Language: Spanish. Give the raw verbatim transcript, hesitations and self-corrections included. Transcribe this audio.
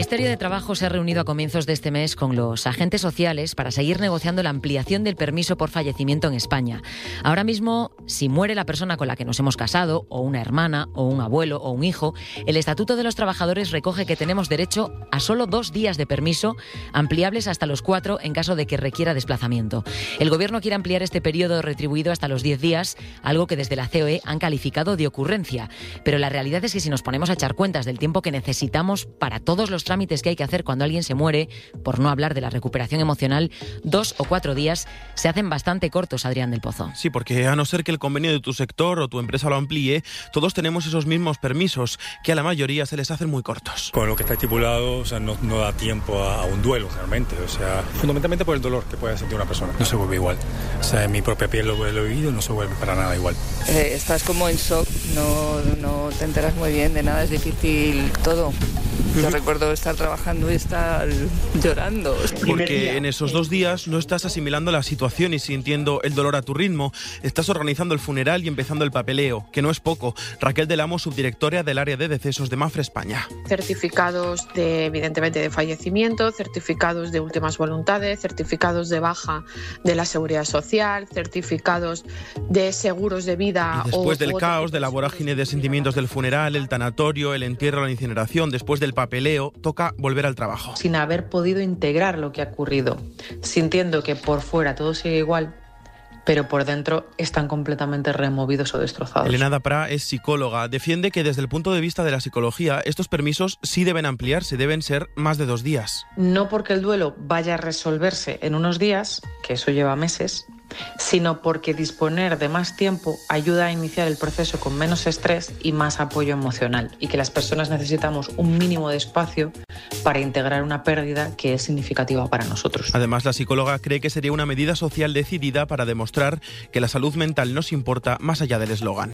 Ministerio de Trabajo se ha reunido a comienzos de este mes con los agentes sociales para seguir negociando la ampliación del permiso por fallecimiento en España. Ahora mismo, si muere la persona con la que nos hemos casado, o una hermana, o un abuelo, o un hijo, el Estatuto de los Trabajadores recoge que tenemos derecho a solo dos días de permiso, ampliables hasta los cuatro en caso de que requiera desplazamiento. El Gobierno quiere ampliar este periodo retribuido hasta los diez días, algo que desde la C O E han calificado de ocurrencia. Pero la realidad es que si nos ponemos a echar cuentas del tiempo que necesitamos para todos los trámites que hay que hacer cuando alguien se muere, por no hablar de la recuperación emocional, dos o cuatro días se hacen bastante cortos, Adrián del Pozo. Sí, porque a no ser que el convenio de tu sector o tu empresa lo amplíe, todos tenemos esos mismos permisos, que a la mayoría se les hacen muy cortos. Con lo que está estipulado, o sea, no, no da tiempo a, a un duelo realmente, o sea, fundamentalmente por el dolor que puede sentir una persona. No se vuelve igual. O sea, en mi propia piel lo, lo he vivido y no se vuelve para nada igual. Eh, estás como en shock, no, no te enteras muy bien de nada, es difícil todo. Yo recuerdo estar trabajando y estar llorando. Porque en esos dos días no estás asimilando la situación y sintiendo el dolor a tu ritmo. Estás organizando el funeral y empezando el papeleo, que no es poco. Raquel del Amo, subdirectora del área de decesos de Mafre España. Certificados de, evidentemente, de fallecimiento, certificados de últimas voluntades, certificados de baja de la Seguridad Social, certificados de seguros de vida. Y después o, del o caos, de la vorágine de sentimientos del funeral, el tanatorio, el entierro, la incineración, después del papeleo, toca volver al trabajo. Sin haber podido integrar lo que ha ocurrido, sintiendo que por fuera todo sigue igual, pero por dentro están completamente removidos o destrozados. Elena Daprá es psicóloga. Defiende que desde el punto de vista de la psicología, estos permisos sí deben ampliarse, deben ser más de dos días. No porque el duelo vaya a resolverse en unos días, que eso lleva meses, sino porque disponer de más tiempo ayuda a iniciar el proceso con menos estrés y más apoyo emocional, y que las personas necesitamos un mínimo de espacio para integrar una pérdida que es significativa para nosotros. Además, la psicóloga cree que sería una medida social decidida para demostrar que la salud mental nos importa más allá del eslogan.